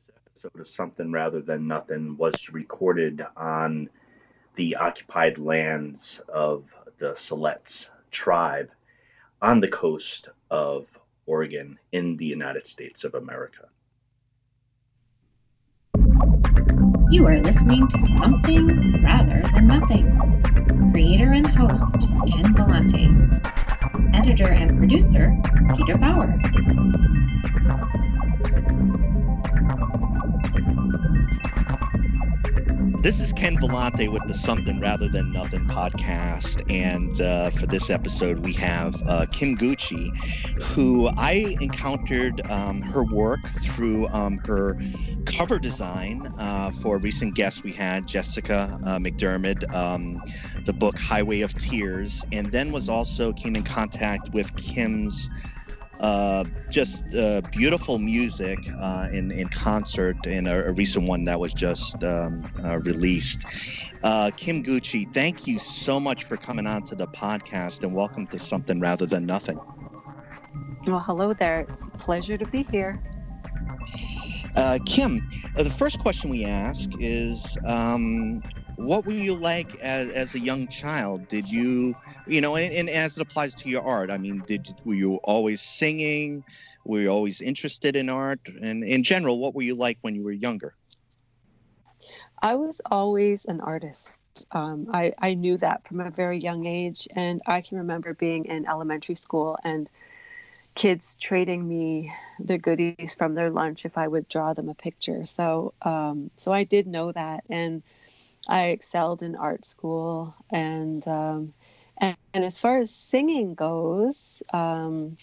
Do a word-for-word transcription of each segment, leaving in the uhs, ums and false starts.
episode of Something Rather Than Nothing was recorded on the occupied lands of the Siletz tribe on the coast of Oregon in the United States of America. You are listening to Something Rather Than Nothing. Creator and host, Ken Vellante. Editor and producer, Peter Bauer. This is Ken Vellante with the Something Rather Than Nothing podcast. And uh, for this episode, we have uh, Kim Gucci, who I encountered um, her work through um, her cover design uh, for a recent guest we had, Jessica uh, McDermott, um, the book Highway of Tears, and then was also came in contact with Kim's Uh, just uh, beautiful music uh, in, in concert in a, a recent one that was just um, uh, released. Uh, Kim Gucci, thank you so much for coming on to the podcast and welcome to Something Rather Than Nothing. Well, hello there. It's a pleasure to be here. Uh, Kim, uh, the first question we ask is, um, what were you like as, as a young child? Did you, you know, and, and as it applies to your art, I mean, did were you always singing? Were you always interested in art? And in general, what were you like when you were younger? I was always an artist. Um, I, I knew that from a very young age. And I can remember being in elementary school and kids trading me their goodies from their lunch if I would draw them a picture. So, um, so I did know that. And I excelled in art school, and um, and, and as far as singing goes, um,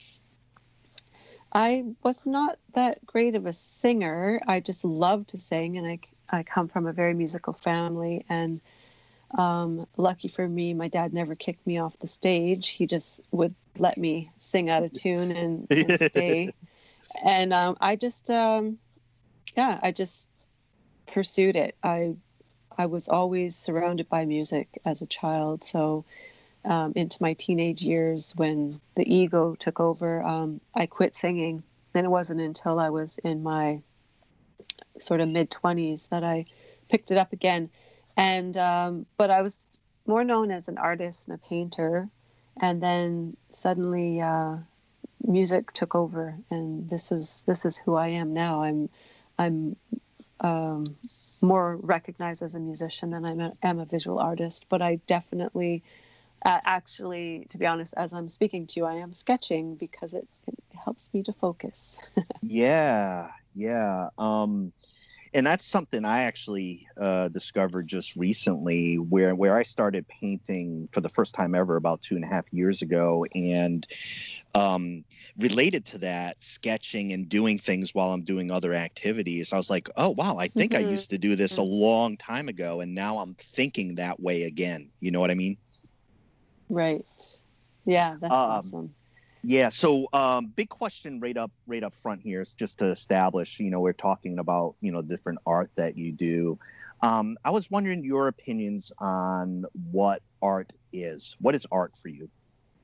I was not that great of a singer. I just loved to sing, and I, I come from a very musical family, and um, lucky for me, my dad never kicked me off the stage. He just would let me sing out of tune and, and stay. And um, I just, um, yeah, I just pursued it. I I was always surrounded by music as a child. So um, into my teenage years, when the ego took over, um, I quit singing. Then it wasn't until I was in my sort of mid-twenties that I picked it up again. And um, but I was more known as an artist and a painter. And then suddenly uh, music took over, and this is this is who I am now. I'm I'm um, more recognized as a musician than I am, am a visual artist, but I definitely, uh, actually, to be honest, as I'm speaking to you, I am sketching because it, it helps me to focus. yeah, yeah. Um, and that's something I actually uh, discovered just recently, where where I started painting for the first time ever about two and a half years ago, and um, related to that, sketching and doing things while I'm doing other activities. I was like, oh wow, I think mm-hmm. I used to do this a long time ago, and now I'm thinking that way again. You know what I mean? Right. Yeah, that's um, awesome. Yeah. So, um, big question right up, right up front here is just to establish, you know, we're talking about, you know, different art that you do. Um, I was wondering your opinions on what art is. What is art for you?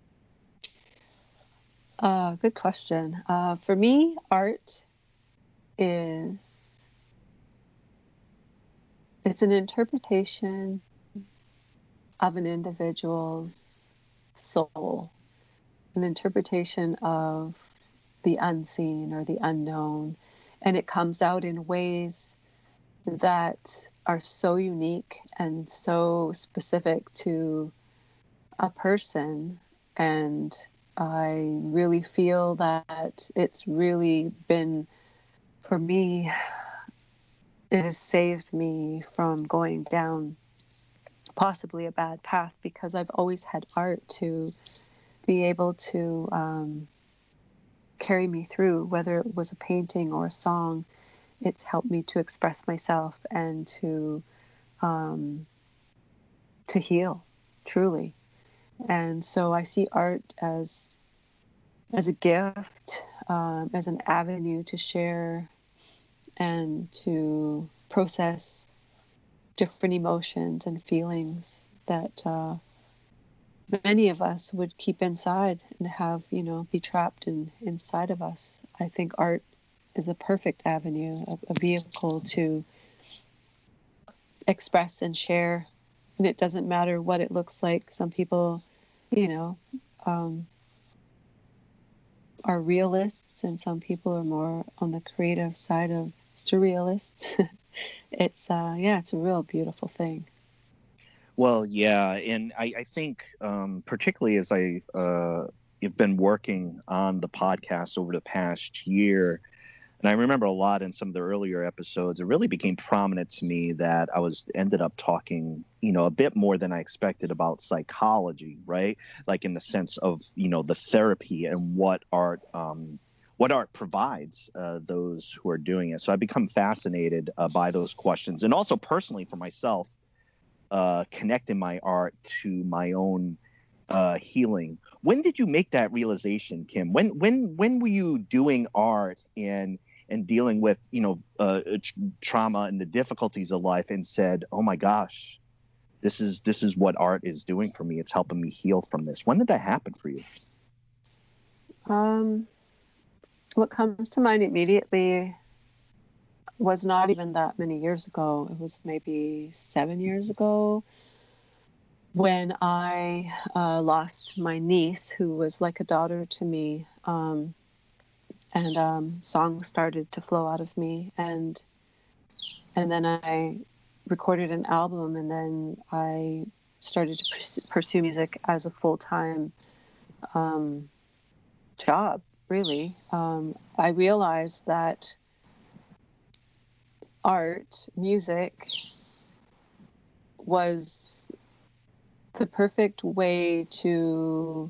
Uh, good question. Uh, for me, art is, it's an interpretation of an individual's soul. An interpretation of the unseen or the unknown, and it comes out in ways that are so unique and so specific to a person. And I really feel that it's really been, for me, it has saved me from going down possibly a bad path, because I've always had art to be able to um, carry me through, whether it was a painting or a song. It's helped me to express myself and to um, to heal, truly. And so I see art as as a gift, um, as an avenue to share and to process different emotions and feelings that uh, many of us would keep inside and have, you know, be trapped in inside of us. I think art is a perfect avenue, a, a vehicle to express and share. And it doesn't matter what it looks like. Some people, you know, um, are realists, and some people are more on the creative side of surrealists. It's, uh, yeah, it's a real beautiful thing. Well, yeah, and I, I think um, particularly as I uh, have been working on the podcast over the past year, and I remember a lot in some of the earlier episodes, it really became prominent to me that I was ended up talking, you know, a bit more than I expected about psychology, right? Like in the sense of, you know, the therapy and what art, um, what art provides uh, those who are doing it. So I've become fascinated uh, by those questions, and also personally for myself, uh, connecting my art to my own uh, healing. When did you make that realization, Kim? When when when were you doing art and and dealing with, you know, uh, trauma and the difficulties of life, and said, "Oh my gosh, this is this is what art is doing for me. It's helping me heal from this." When did that happen for you? Um, what comes to mind immediately was not even that many years ago. It was maybe seven years ago when I uh, lost my niece, who was like a daughter to me. Um, and um, songs started to flow out of me. And and then I recorded an album, and then I started to pursue music as a full-time um, job, really. Um, I realized that art, music, was the perfect way to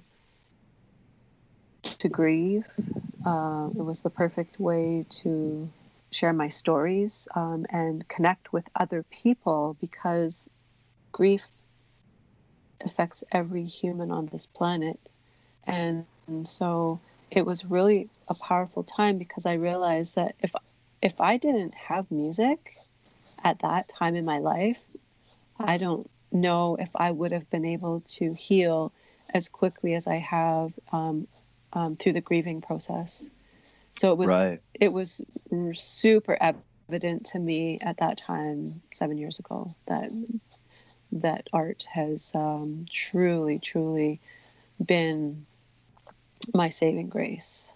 to grieve. Uh, it was the perfect way to share my stories um, and connect with other people, because grief affects every human on this planet. And, and so it was really a powerful time, because I realized that if if I didn't have music at that time in my life, I don't know if I would have been able to heal as quickly as I have um, um, through the grieving process. So it was Right. it was super evident to me at that time, seven years ago, that that art has um, truly, truly been my saving grace.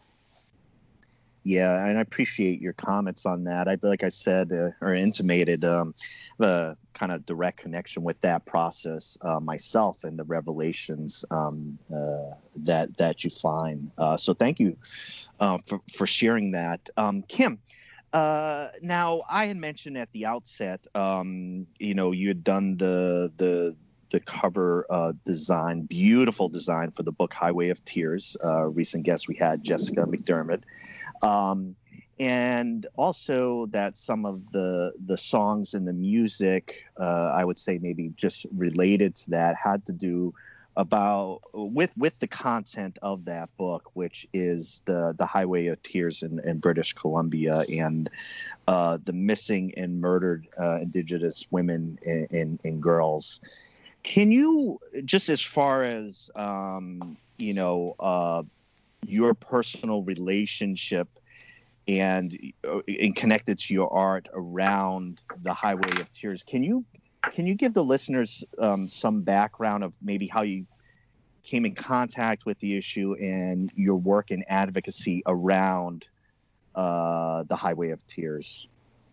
Yeah, and I appreciate your comments on that. I, like I said, uh, or intimated, um, the kind of direct connection with that process uh, myself, and the revelations um, uh, that that you find. Uh, so thank you uh, for for sharing that, um, Kim. Uh, now, I had mentioned at the outset, um, you know, you had done the the the cover uh, design, beautiful design for the book Highway of Tears. Uh, recent guest we had, Jessica McDermott. Um, and also that some of the the songs and the music, uh, I would say maybe just related to that, had to do about with with the content of that book, which is the the Highway of Tears in, in British Columbia, and uh, the missing and murdered uh, Indigenous women and, and, and girls. Can you, just as far as um, you know, uh, your personal relationship and and connected to your art around the Highway of Tears, can you can you give the listeners um, some background of maybe how you came in contact with the issue and your work and advocacy around uh, the Highway of Tears?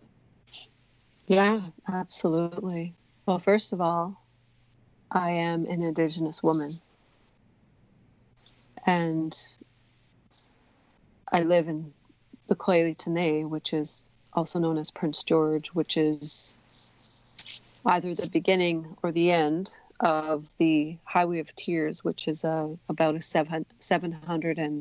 Yeah, absolutely. Well, first of all, I am an Indigenous woman, and I live in the Kwale-Tene, which is also known as Prince George, which is either the beginning or the end of the Highway of Tears, which is a, about a seven, seven hundred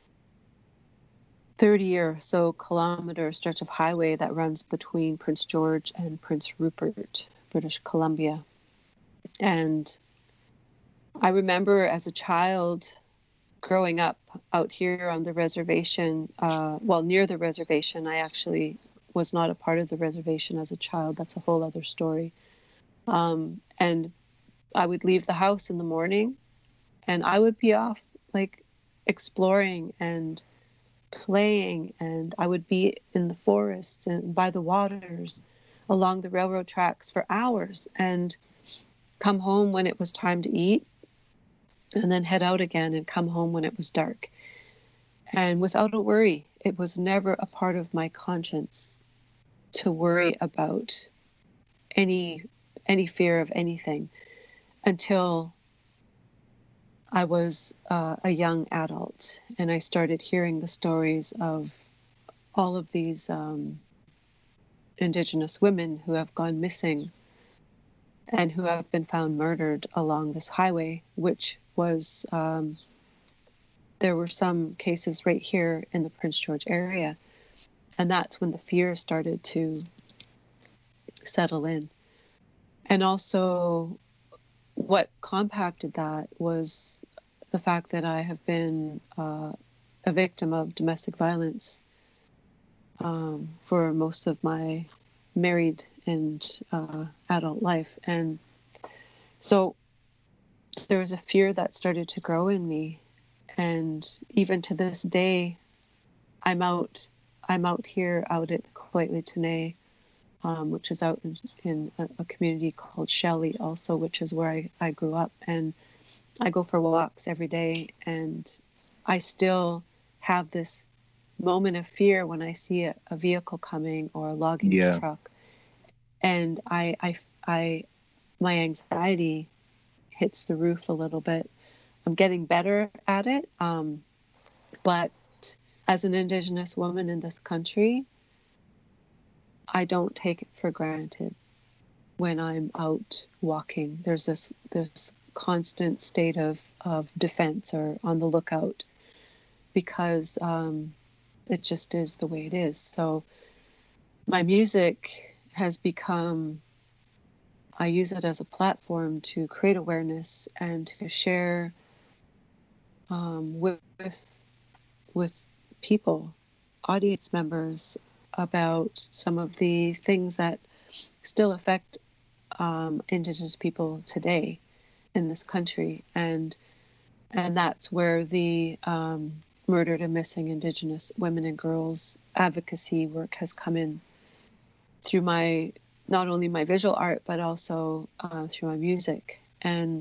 thirty or so kilometer stretch of highway that runs between Prince George and Prince Rupert, British Columbia. And I remember as a child growing up out here on the reservation, uh, well, near the reservation. I actually was not a part of the reservation as a child. That's a whole other story. Um, and I would leave the house in the morning, and I would be off like exploring and playing, and I would be in the forests and by the waters along the railroad tracks for hours and come home when it was time to eat and then head out again and come home when it was dark. And without a worry, it was never a part of my conscience to worry about any any fear of anything until I was uh, a young adult and I started hearing the stories of all of these um, Indigenous women who have gone missing and who have been found murdered along this highway, which was, um, there were some cases right here in the Prince George area. And that's when the fear started to settle in. And also what compacted that was the fact that I have been uh, a victim of domestic violence um, for most of my married and uh, adult life. And so there was a fear that started to grow in me. And even to this day, I'm out, I'm out here, out at Coatlicue Tenay, um, which is out in, in a, a community called Shelley also, which is where I, I grew up. And I go for walks every day, and I still have this moment of fear when I see a, a vehicle coming or a logging Yeah. truck. And I, I, I, my anxiety hits the roof a little bit. I'm getting better at it. Um, but as an Indigenous woman in this country, I don't take it for granted when I'm out walking. There's this, this constant state of, of defense or on the lookout because um, it just is the way it is. So my music has become, I use it as a platform to create awareness and to share um, with, with people, audience members, about some of the things that still affect um, Indigenous people today in this country. And and that's where the um, murdered and missing Indigenous women and girls advocacy work has come in through my, not only my visual art, but also uh, through my music. And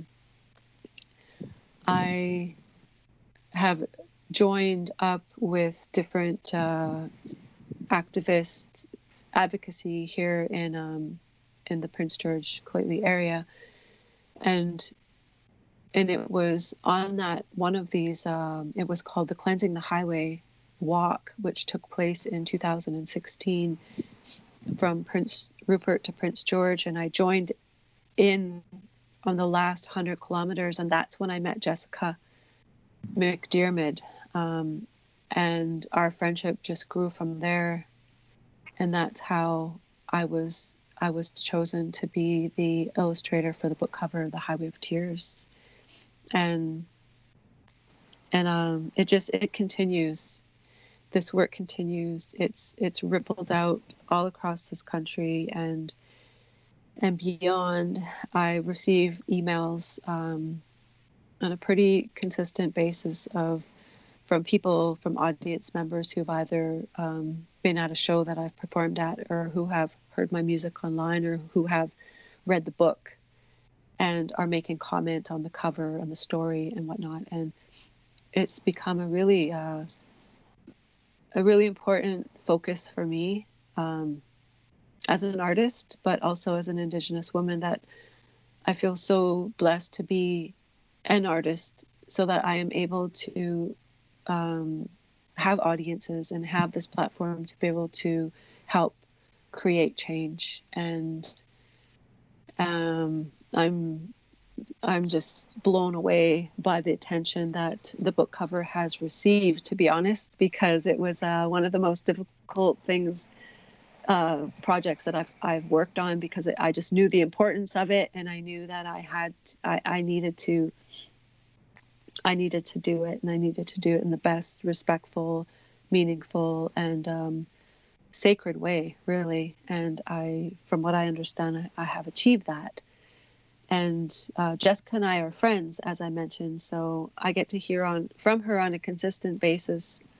I have joined up with different uh, activists, advocacy here in um, in the Prince George Coatlicue area, and and it was on that one of these. Um, it was called the Cleansing the Highway Walk, which took place in two thousand sixteen from Prince Rupert to Prince George, and I joined in on the last hundred kilometers, and that's when I met Jessica McDiarmid. Um, and our friendship just grew from there, and that's how I was I was chosen to be the illustrator for the book cover, The Highway of Tears, and and um, it just it continues. This work continues. It's it's rippled out all across this country and and beyond. I receive emails um, on a pretty consistent basis of from people, from audience members who've either um, been at a show that I've performed at, or who have heard my music online, or who have read the book and are making comment on the cover and the story and whatnot. And it's become a really, uh, a really important focus for me um, as an artist, but also as an Indigenous woman, that I feel so blessed to be an artist so that I am able to Um, have audiences and have this platform to be able to help create change. And um, I'm I'm just blown away by the attention that the book cover has received, to be honest, because it was uh, one of the most difficult things, uh, projects that I've I've worked on, because I just knew the importance of it, and I knew that I had I, I needed to. I needed to do it, and I needed to do it in the best, respectful, meaningful, and um, sacred way, really. And I, from what I understand, I, I have achieved that. And uh, Jessica and I are friends, as I mentioned, so I get to hear on from her on a consistent basis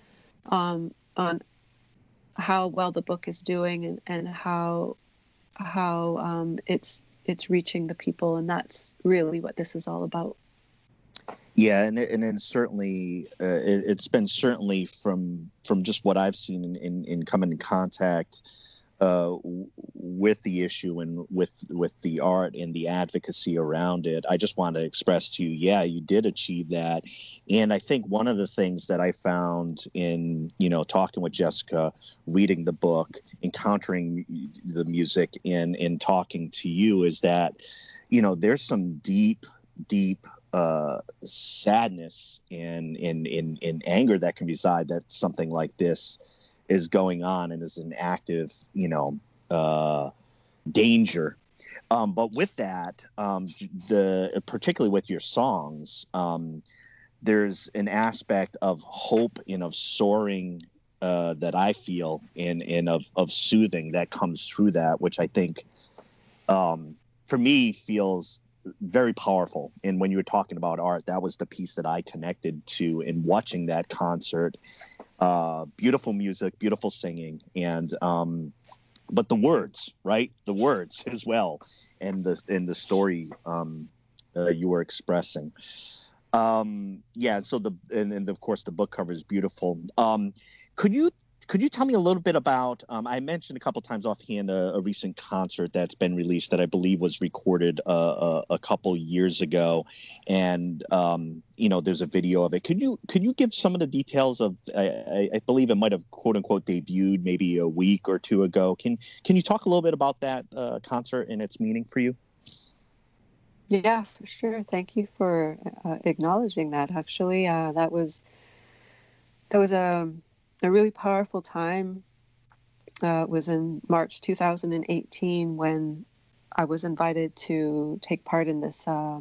um, on how well the book is doing and, and how how um, it's it's reaching the people, and that's really what this is all about. Yeah, and and then certainly uh, it, it's been certainly from from just what I've seen in, in, in coming in contact uh, w- with the issue and with with the art and the advocacy around it. I just want to express to you, yeah, you did achieve that, and I think one of the things that I found in you know talking with Jessica, reading the book, encountering the music, and and talking to you is that you know there's some deep deep. Uh, sadness and in in in anger that can reside that something like this is going on and is an active, you know, uh, danger. Um, but with that, um, the particularly with your songs, um, there's an aspect of hope and of soaring uh, that I feel and and of of soothing that comes through that, which I think, um, for me, feels very powerful. And when you were talking about art, that was the piece that I connected to in watching that concert. Uh, beautiful music, beautiful singing, and um, but the words, right? The words as well, and the and the story um, uh, you were expressing. Um, yeah. So the and, and of course the book cover is beautiful. Um, could you Could you tell me a little bit about, um, I mentioned a couple times offhand a, a recent concert that's been released that I believe was recorded uh, a, a couple years ago, and, um, you know, there's a video of it. Could you could you give some of the details of, I, I believe it might have quote unquote debuted maybe a week or two ago. Can, can you talk a little bit about that uh, concert and its meaning for you? Yeah, for sure. Thank you for uh, acknowledging that. Actually, uh, that was, that was a, a really powerful time. Uh, it was in March two thousand eighteen when I was invited to take part in this. Uh,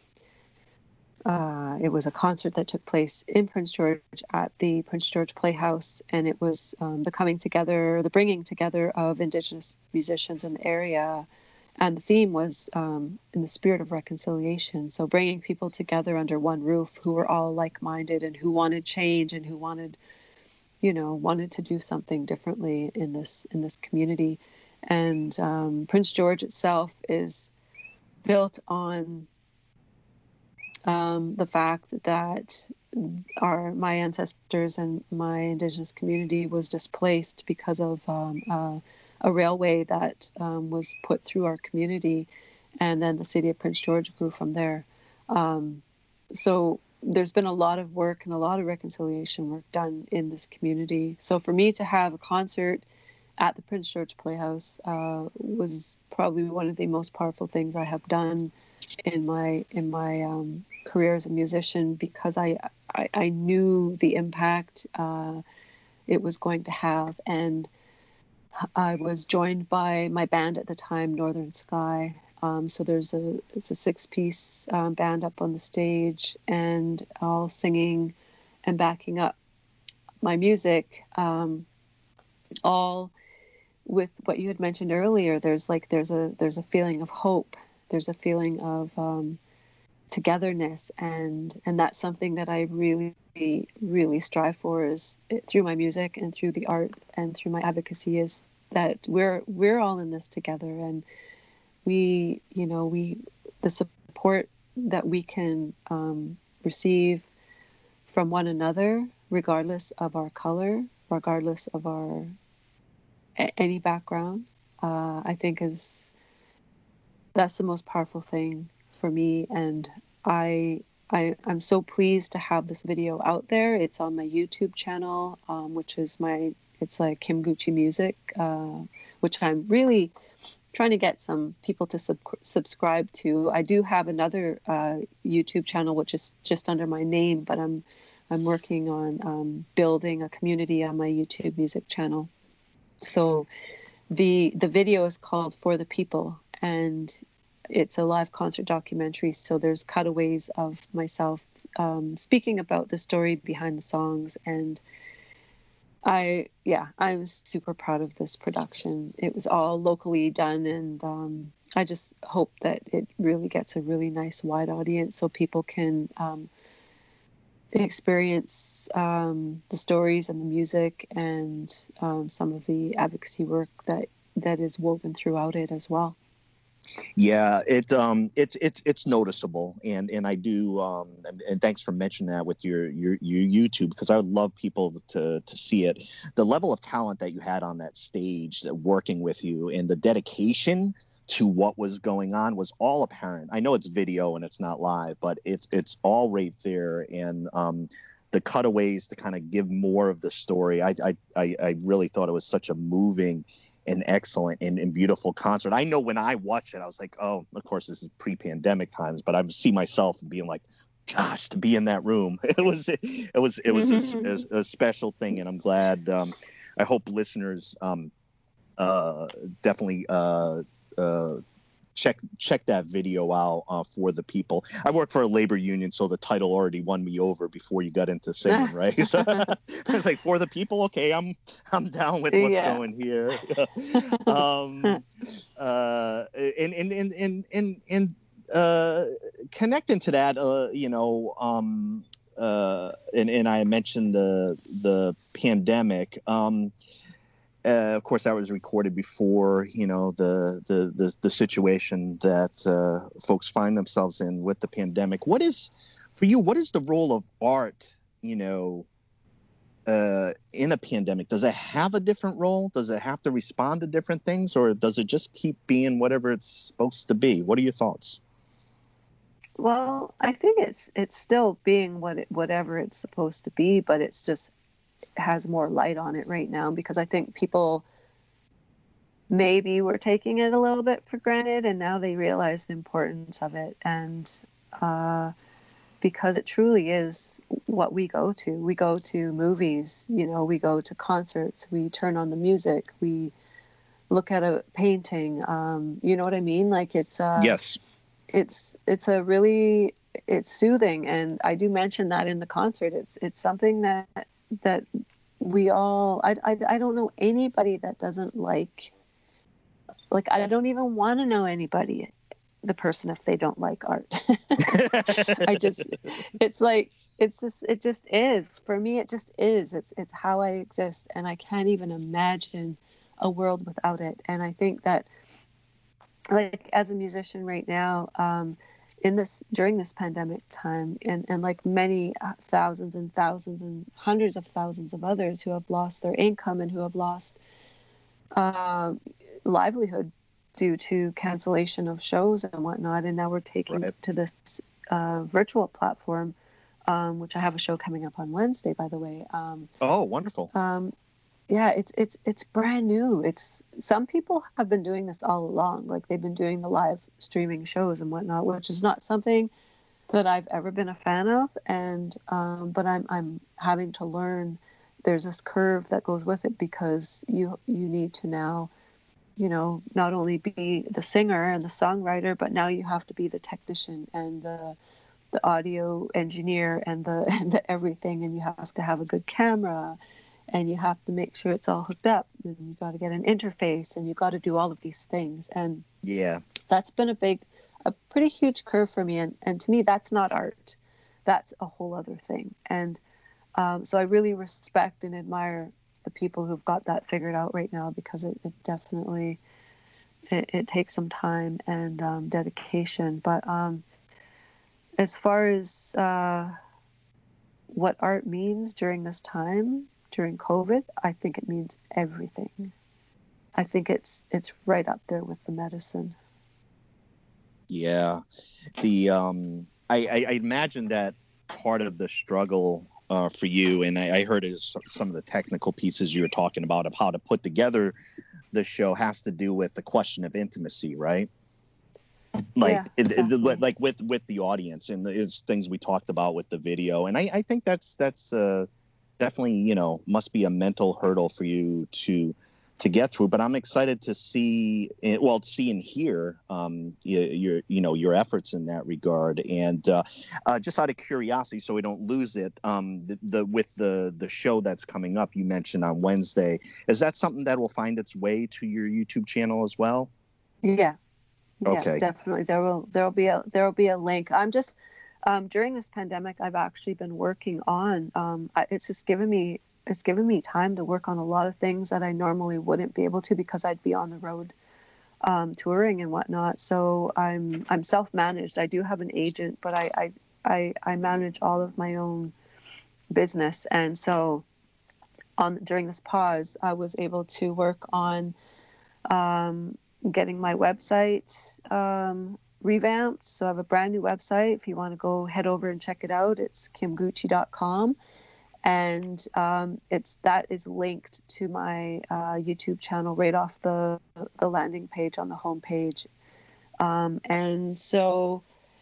uh, it was a concert that took place in Prince George at the Prince George Playhouse, and it was um, the coming together, the bringing together of Indigenous musicians in the area. And the theme was um, in the spirit of reconciliation. So bringing people together under one roof who were all like-minded and who wanted change and who wanted you know, wanted to do something differently in this in this community. And um, Prince George itself is built on um, the fact that our my ancestors and my Indigenous community was displaced because of um, uh, a railway that um, was put through our community, and then the city of Prince George grew from there. Um, so there's been a lot of work and a lot of reconciliation work done in this community. So for me to have a concert at the Prince George Playhouse uh, was probably one of the most powerful things I have done in my in my um, career as a musician, because I I, I knew the impact uh, it was going to have, and I was joined by my band at the time, Northern Sky. Um, so there's a it's a six-piece um, band up on the stage, and all singing and backing up my music, um, all with what you had mentioned earlier. There's like there's a there's a feeling of hope. There's a feeling of um, togetherness, and and that's something that I really really strive for, is through my music and through the art and through my advocacy, is that we're we're all in this together. And we, you know, we, the support that we can um, receive from one another, regardless of our color, regardless of our a- any background, uh, I think is, that's the most powerful thing for me. And I, I, I'm so pleased to have this video out there. It's on my YouTube channel, um, which is my, it's like Kim Gucci Music, uh, which I'm really trying to get some people to sub- subscribe to. I do have another uh, YouTube channel, which is just under my name, but I'm I'm working on um, building a community on my YouTube music channel. So the the video is called For the People, and it's a live concert documentary. So there's cutaways of myself um, speaking about the story behind the songs. And I, yeah, I was super proud of this production. It was all locally done, and um, I just hope that it really gets a really nice wide audience, so people can um, experience um, the stories and the music and um, some of the advocacy work that that is woven throughout it as well. Yeah, it um it's it's it's noticeable, and and I do um and, and thanks for mentioning that with your your your YouTube, because I would love people to to see it. The level of talent that you had on that stage, uh, working with you, and the dedication to what was going on was all apparent. I know it's video and it's not live, but it's it's all right there, and um the cutaways to kind of give more of the story. I I I, I really thought it was such a moving an excellent and, and beautiful concert. I know when I watched it, I was like, oh, of course, this is pre-pandemic times, but I see myself being like, gosh, to be in that room. It was, it was, it was a, a, a special thing. And I'm glad, um, I hope listeners um, uh, definitely uh, uh, check check that video out uh, for the people. I work for a labor union, so the title already won me over before you got into singing, right? So I was like, for the people, okay, I'm I'm down with what's yeah. going here. um, uh, and and and and and, and uh, connecting to that, uh, you know, um, uh, and and I mentioned the the pandemic. Um, Uh, of course, that was recorded before, you know, the the the, the situation that uh, folks find themselves in with the pandemic. What is, for you, what is the role of art, you know, uh, in a pandemic? Does it have a different role? Does it have to respond to different things, or does it just keep being whatever it's supposed to be? What are your thoughts? Well, I think it's it's still being what it, whatever it's supposed to be, but it's just has more light on it right now, because I think people maybe were taking it a little bit for granted, and now they realize the importance of it. And uh, because it truly is what we go to. We go to movies, you know, we go to concerts, we turn on the music, we look at a painting. Um, you know what I mean? Like it's uh, yes, it's it's a really it's soothing, and I do mention that in the concert. It's it's something that. that we all I, I I don't know anybody that doesn't like like I don't even want to know anybody the person if they don't like art. I just it's like it's just it just is for me. It just is it's it's how I exist, and I can't even imagine a world without it. And I think that, like, as a musician right now, um in this during this pandemic time, and, and like many thousands and thousands and hundreds of thousands of others who have lost their income and who have lost uh, livelihood due to cancellation of shows and whatnot, and now we're taking right. to this uh, virtual platform, um, which I have a show coming up on Wednesday, by the way. Um, oh, wonderful. Um, yeah, it's it's it's brand new. It's some people have been doing this all along. Like they've been doing the live streaming shows and whatnot, which is not something that I've ever been a fan of. And um, but I'm I'm having to learn. There's this curve that goes with it, because you you need to now, you know, not only be the singer and the songwriter, but now you have to be the technician and the the audio engineer and the and the everything, and you have to have a good camera. And you have to make sure it's all hooked up, and you got to get an interface, and you got to do all of these things. And yeah, that's been a big, a pretty huge curve for me. And, and to me, that's not art. That's a whole other thing. And um, so I really respect and admire the people who've got that figured out right now, because it, it definitely, it, it takes some time and um, dedication. But um, as far as uh, what art means during this time, during COVID, I think it means everything. I think it's it's right up there with the medicine. Yeah, the um, I, I, I imagine that part of the struggle uh, for you, and I, I heard is some of the technical pieces you were talking about of how to put together the show has to do with the question of intimacy, right? Like, yeah, it, exactly. it, like with with the audience, and it's things we talked about with the video, and I, I think that's that's. Uh, definitely, you know, must be a mental hurdle for you to to get through. But I'm excited to see, well, see and hear um, your, you know, your efforts in that regard. And uh, uh, just out of curiosity, so we don't lose it, um, the, the with the the show that's coming up, you mentioned on Wednesday, is that something that will find its way to your YouTube channel as well? Yeah. Okay. Yeah, definitely. There will there will be a there will be a link. I'm just Um, during this pandemic, I've actually been working on. Um, I, it's just given me it's given me time to work on a lot of things that I normally wouldn't be able to because I'd be on the road um, touring and whatnot. So I'm I'm self-managed. I do have an agent, but I I, I, I manage all of my own business. And so on during this pause, I was able to work on um, getting my website um, revamped. So I have a brand new website. If you want to go head over and check it out, it's kim gucci dot com. And um, it's that is linked to my uh, YouTube channel right off the the landing page on the home page. Um, and so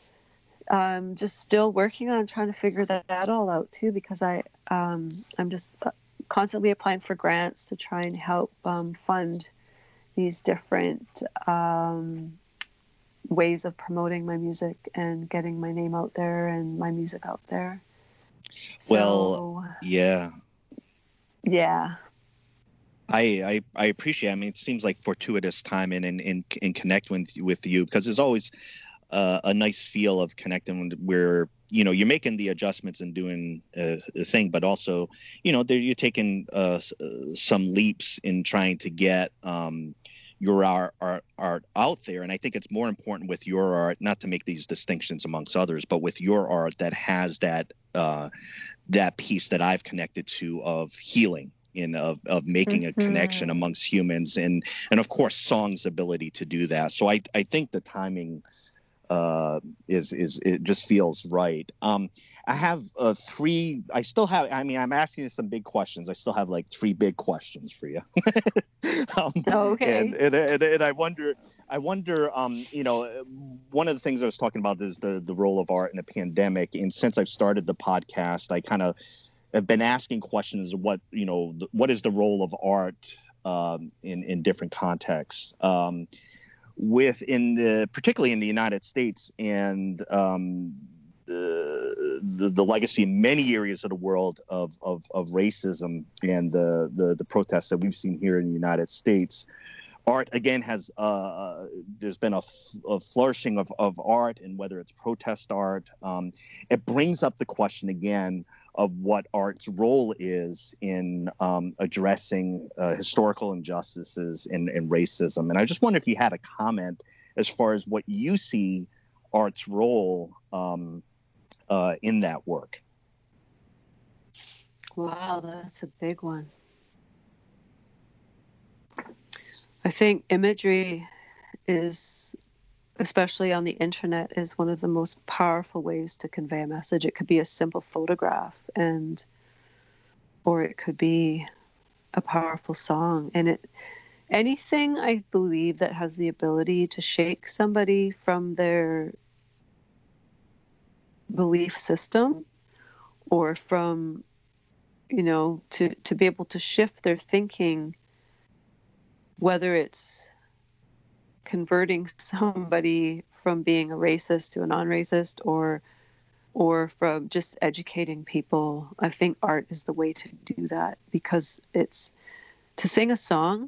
I'm just still working on trying to figure that, that all out too, because I um, I'm just constantly applying for grants to try and help um, fund these different um, ways of promoting my music and getting my name out there and my music out there. Well, so, yeah. Yeah. I, I I appreciate it. I mean, it seems like fortuitous time in in, in, in connecting with, with you, because there's always uh, a nice feel of connecting where, you know, you're making the adjustments and doing uh, a thing, but also, you know, there, you're taking uh, some leaps in trying to get um, your art, art art out there. And I think it's more important with your art, not to make these distinctions amongst others, but with your art that has that uh, that piece that I've connected to of healing, in of of making a connection Mm-hmm. amongst humans, and and of course song's ability to do that. So I I think the timing uh, is is it just feels right. Um, I have uh, three. I still have. I mean, I'm asking you some big questions. I still have like three big questions for you. um, Okay. And, and and and I wonder. I wonder. Um, you know, one of the things I was talking about is the the role of art in a pandemic. And since I've started the podcast, I kind of have been asking questions. What you know, what is the role of art um, in in different contexts? Um, with in the particularly in the United States, and um, the, the the legacy in many areas of the world of of, of racism and the, the the protests that we've seen here in the United States. Art again has uh, there's been a, a flourishing of, of art, and whether it's protest art, um, it brings up the question again of what art's role is in um, addressing uh, historical injustices and, and racism. And I just wonder if you had a comment as far as what you see art's role um, uh, in that work. Wow, that's a big one. I think imagery is, especially on the internet, is one of the most powerful ways to convey a message. It could be a simple photograph, and or it could be a powerful song. And it anything, I believe, that has the ability to shake somebody from their belief system, or from, you know, to, to be able to shift their thinking, whether it's converting somebody from being a racist to a non-racist, or or from just educating people. I think art is the way to do that, because it's to sing a song.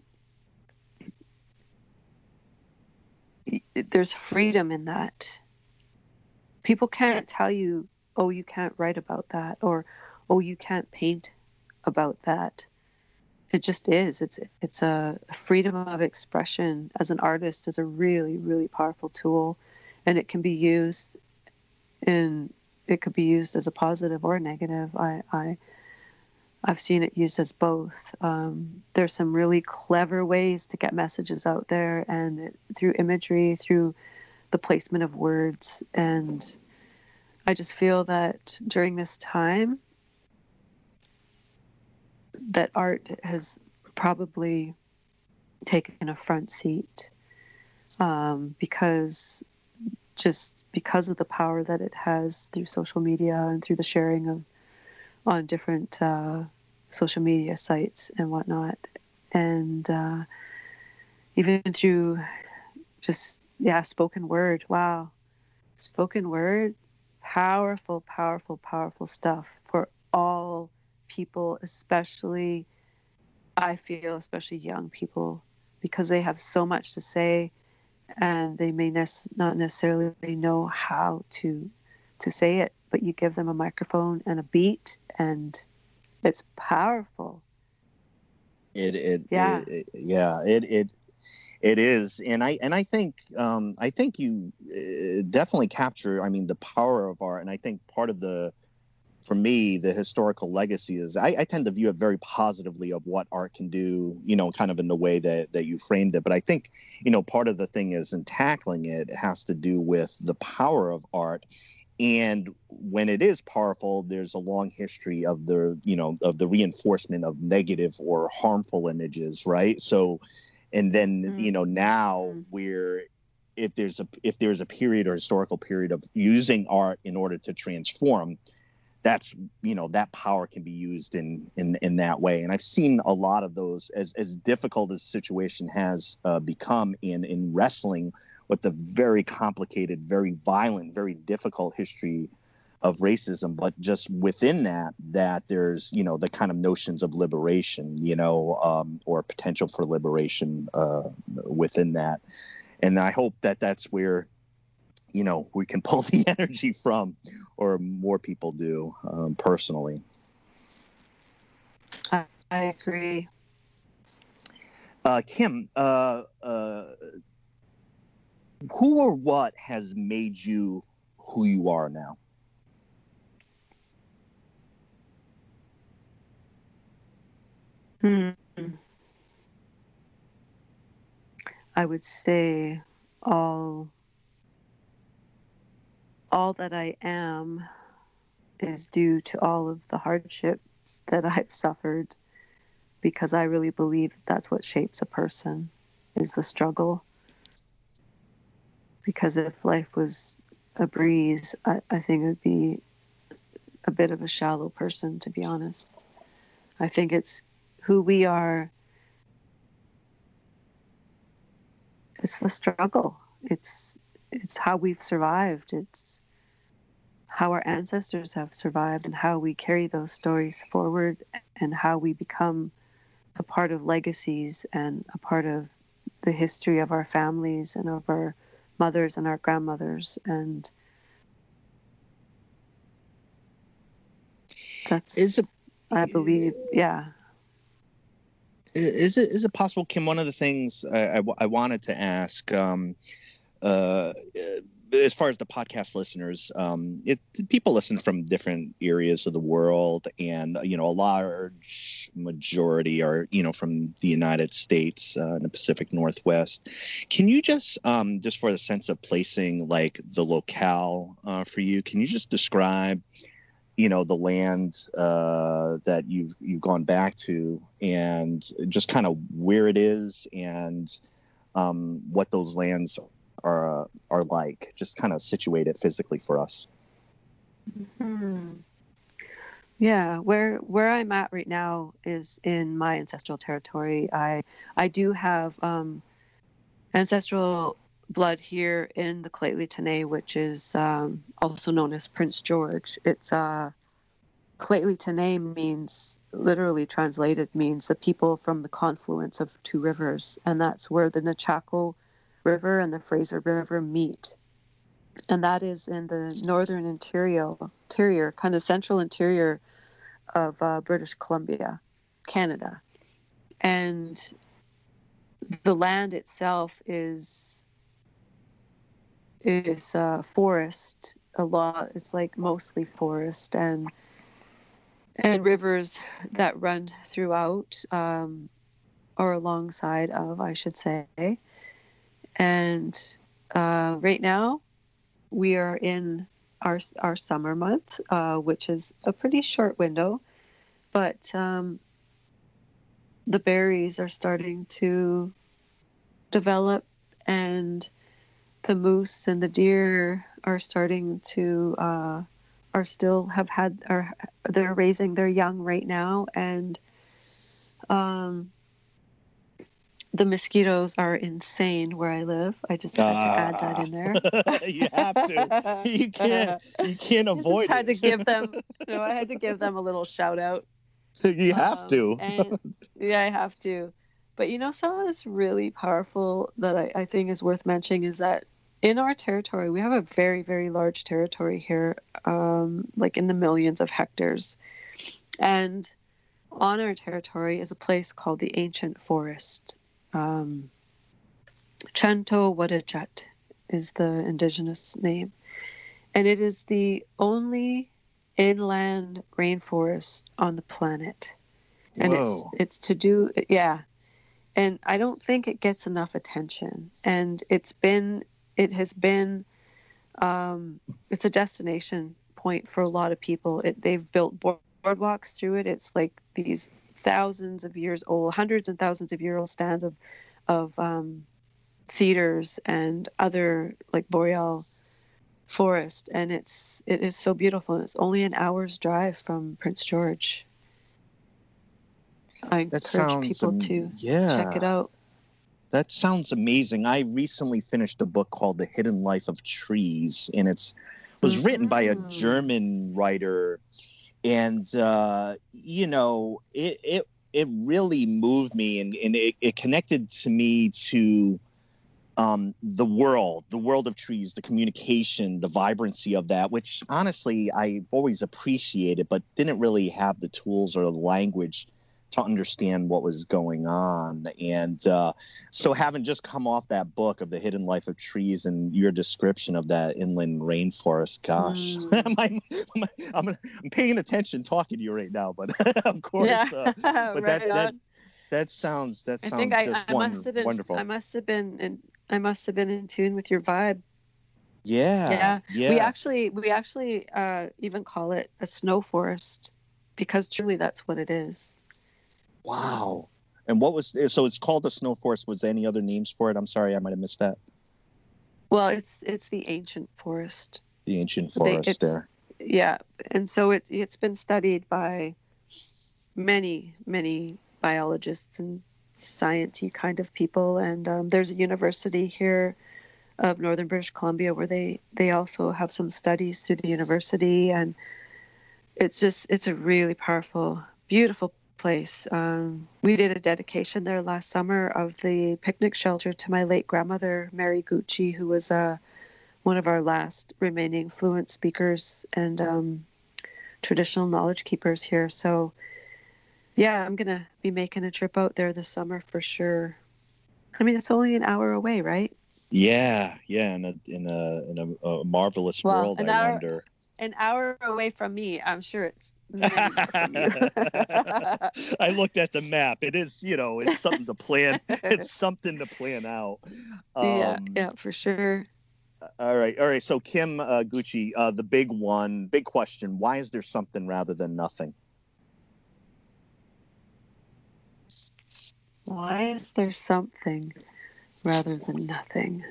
There's freedom in that. People can't tell you, oh, you can't write about that, or oh, you can't paint about that. It just is. It's it's a freedom of expression as an artist is a really, really powerful tool, and it can be used in it could be used as a positive or negative. I, I I've seen it used as both. Um, there's some really clever ways to get messages out there, and it, through imagery, through the placement of words. And I just feel that during this time, that art has probably taken a front seat, um, because just because of the power that it has through social media and through the sharing of on different uh, social media sites and whatnot, and uh, even through just yeah spoken word. Wow, spoken word, powerful, powerful, powerful stuff for all people, especially I feel especially young people, because they have so much to say, and they may ne- not necessarily know how to to say it, but you give them a microphone and a beat, and it's powerful. It, it, yeah, it, it yeah, it, it, it is. And I, and I think, um, I think you uh, definitely capture, I mean, the power of art. And I think part of the, for me, the historical legacy is I, I tend to view it very positively of what art can do, you know, kind of in the way that, that you framed it. But I think, you know, part of the thing is in tackling it, it has to do with the power of art. And when it is powerful, there's a long history of the, you know, of the reinforcement of negative or harmful images, right? So, and then, mm-hmm. you know, now we're, if there's a if there's a period or historical period of using art in order to transform, that's, you know, that power can be used in in in that way. And I've seen a lot of those, as as difficult as the situation has uh, become in in wrestling with the very complicated, very violent, very difficult history of racism. But just within that, that there's, you know, the kind of notions of liberation, you know, um, or potential for liberation uh, within that. And I hope that that's where, you know, we can pull the energy from, or more people do, um, personally. I, I agree. Uh, Kim, uh, uh, who or what has made you who you are now? Hmm. I would say all all that I am is due to all of the hardships that I've suffered, because I really believe that's what shapes a person, is the struggle. Because if life was a breeze, I, I think it would be a bit of a shallow person, to be honest. I think it's who we are. It's the struggle. It's it's how we've survived. It's how our ancestors have survived, and how we carry those stories forward, and how we become a part of legacies and a part of the history of our families and of our mothers and our grandmothers. And that's, is it, I believe, yeah. Is it is it possible, Kim? One of the things I, I, I wanted to ask, um, uh, as far as the podcast listeners, um, it, people listen from different areas of the world, and you know, a large majority are, you know, from the United States uh, and the Pacific Northwest. Can you just, um, just for the sense of placing, like the locale uh, for you, can you just describe, you know, the land uh, that you've you've gone back to, and just kind of where it is, and um, what those lands are are like? Just kind of situate it physically for us. Mm-hmm. Yeah, where where I'm at right now is in my ancestral territory. I I do have um, ancestral blood here in the Lheidli T'enneh, which is um, also known as Prince George. It's uh, Lheidli T'enneh means, literally translated, means the people from the confluence of two rivers, and that's where the Nechako River and the Fraser River meet. And that is in the northern interior, interior kind of central interior of uh, British Columbia, Canada. And the land itself is is uh, forest a lot. It's like mostly forest and and rivers that run throughout, um, or alongside of, I should say. And uh, right now, we are in our our summer month, uh, which is a pretty short window, but um, the berries are starting to develop, and the moose and the deer are starting to uh, are still have had are they're raising their young right now, and um, the mosquitoes are insane where I live. I just had to add that in there. You have to. You can't. You can't avoid I just had it. to give them. No, I had to give them a little shout out. You have um, to. And yeah, I have to. But you know, something that's really powerful that I, I think is worth mentioning is that in our territory, we have a very, very large territory here, um, like in the millions of hectares. And on our territory is a place called the Ancient Forest. Um, Chanto Wadajat is the indigenous name. And it is the only inland rainforest on the planet. And Whoa. it's it's to do, yeah. And I don't think it gets enough attention. And it's been, it has been, um, it's a destination point for a lot of people. It, they've built boardwalks through it. It's like these thousands of years old, hundreds and thousands of year old stands of, of um, cedars and other like boreal forest. And it's, it is so beautiful. And it's only an hour's drive from Prince George. I That encourage sounds people am- to yeah. check it out. That sounds amazing. I recently finished a book called The Hidden Life of Trees, and it's it was written by a Mm. German writer, and uh, you know, it it it really moved me, and, and it, it connected to me to um, the world, the world of trees, the communication, the vibrancy of that, which honestly I've always appreciated, but didn't really have the tools or the language to understand what was going on. And uh, so having just come off that book of The Hidden Life of Trees and your description of that inland rainforest, gosh, Mm. I'm, I'm, I'm, I'm paying attention talking to you right now, but of course, Yeah, uh, but right that, that, on. that sounds, that I sounds think I, just I won- must have been wonderful. I must have been in I must have been in tune with your vibe. yeah, Yeah. yeah. We actually we actually uh, even call it a snow forest because truly that's what it is. Wow. And what was, so it's called the snow forest. Was there any other names for it? I'm sorry, I might have missed that. Well, it's it's the ancient forest. The ancient They- forest it's- there. Yeah, and so it's it's been studied by many many biologists and sciencey kind of people, and um, there's a university here of Northern British Columbia where they they also have some studies through the university, and it's just it's a really powerful, beautiful place. Um, we did a dedication there last summer of the picnic shelter to my late grandmother Mary Gucci, who was uh, one of our last remaining fluent speakers and um, traditional knowledge keepers here. So yeah, I'm gonna be making a trip out there this summer for sure. I mean, it's only an hour away, right? Yeah, yeah, in a in a in a, a marvelous Well, world. an I hour- wonder. An hour away from me. I'm sure it's many more from you. I looked at the map. It is, you know, it's something to plan. It's something to plan out. yeah, Um, yeah, for sure. All right, all right. So Kim uh, Gucci, uh, the big one, big question: why is there something rather than nothing? Why is there something rather than nothing?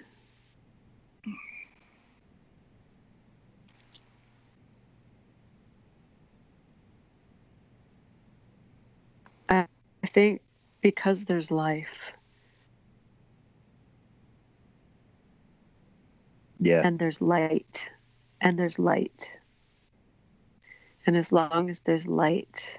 I I think because there's life Yeah, and there's light and there's light. And as long as there's light,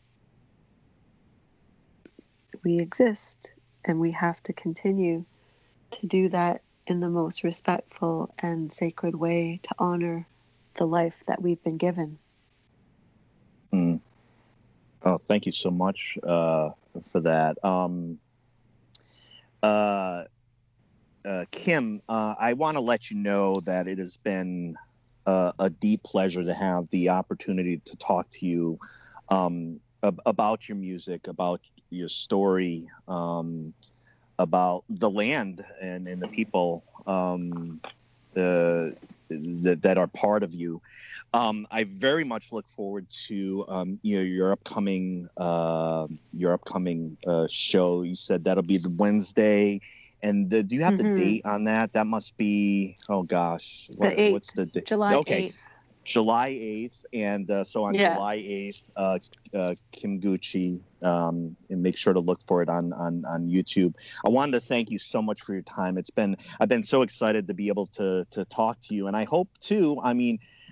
we exist, and we have to continue to do that in the most respectful and sacred way to honor the life that we've been given. Mm. Oh, thank you so much uh, for that. Um, uh, uh, Kim, uh, I want to let you know that it has been uh, a deep pleasure to have the opportunity to talk to you um, ab- about your music, about your story, um, about the land and, and the people um, uh, that, that are part of you. Um, I very much look forward to um, you know your upcoming uh, your upcoming uh, show. You said that'll be the Wednesday, and the, do you have Mhm. the date on that? That must be oh gosh, The what, eighth, what's the date? July Okay, eighth. July eighth, and uh, so on Yeah. July eighth, uh, uh, Kim Gucci, um, and make sure to look for it on, on on YouTube. I wanted to thank you so much for your time. It's been I've been so excited to be able to to talk to you, and I hope too. I mean,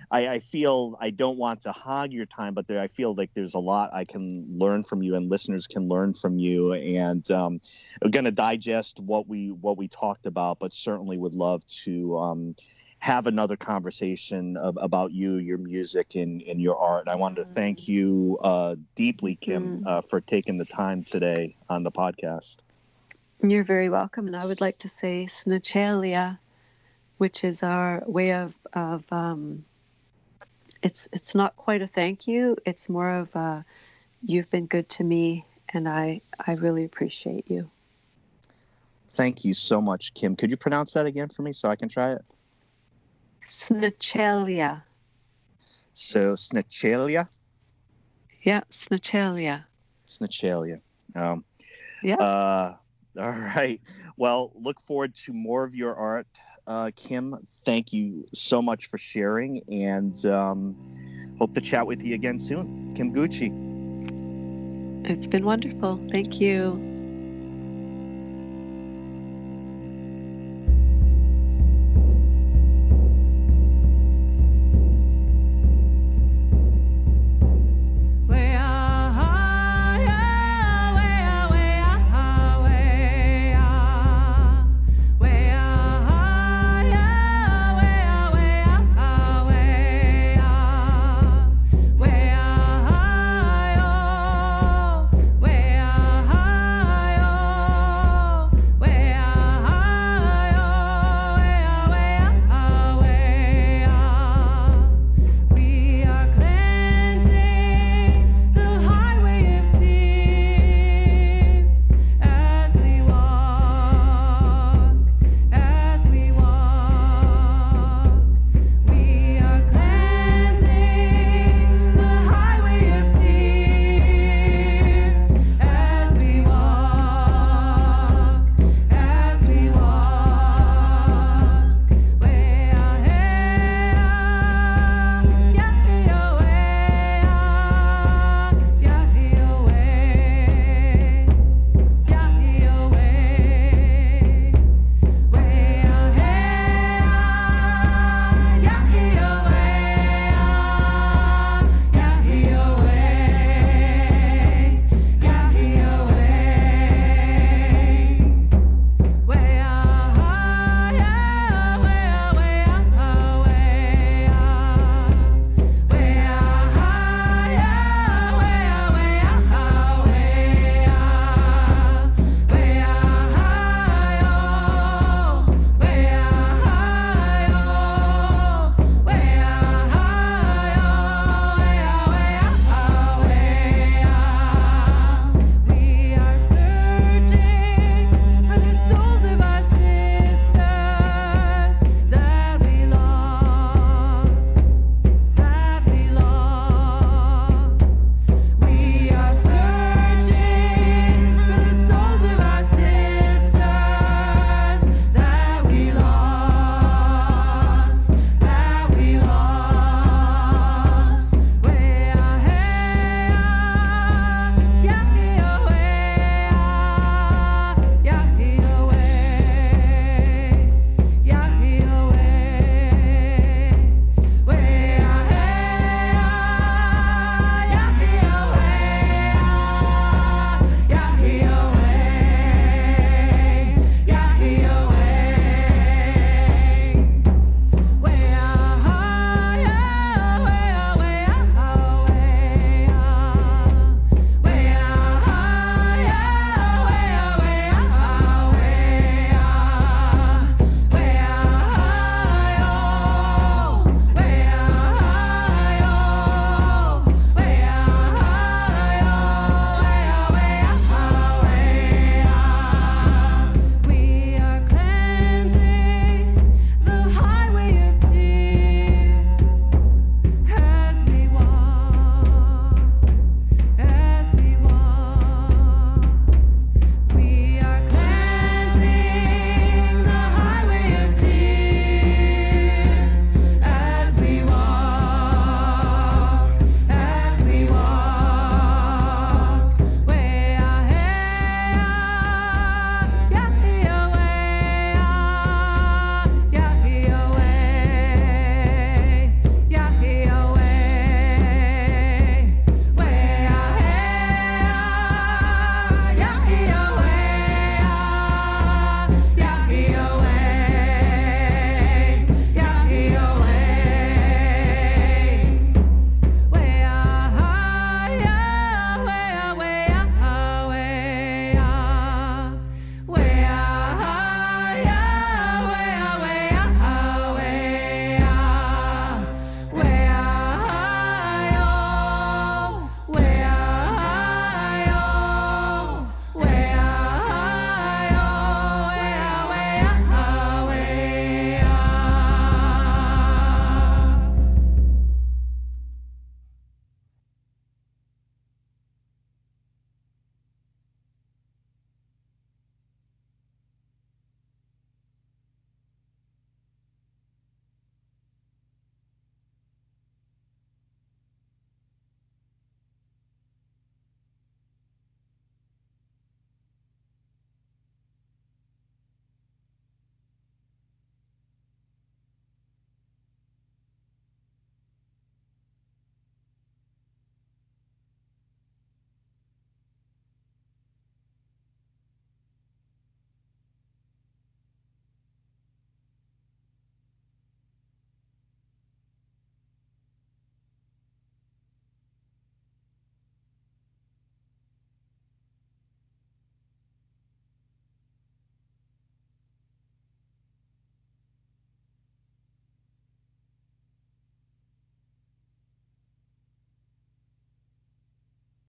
I, I feel I don't want to hog your time, but there, I feel like there's a lot I can learn from you, and listeners can learn from you. And um, I'm going to digest what we what we talked about, but certainly would love to um, have another conversation of, about you, your music, and, and your art. I wanted to thank you uh, deeply, Kim, Mm. uh, for taking the time today on the podcast. You're very welcome. And I would like to say Snachelia, which is our way of, of um, it's it's not quite a thank you. It's more of a, you've been good to me, and I, I really appreciate you. Thank you so much, Kim. Could you pronounce that again for me so I can try it? Snachelia. So, Snachelia? Yeah, Snachelia. Snachelia. Um, Yeah. uh, all right. Well, look forward to more of your art, uh, Kim. Thank you so much for sharing, and um, hope to chat with you again soon. Kim Gucci. It's been wonderful. Thank you.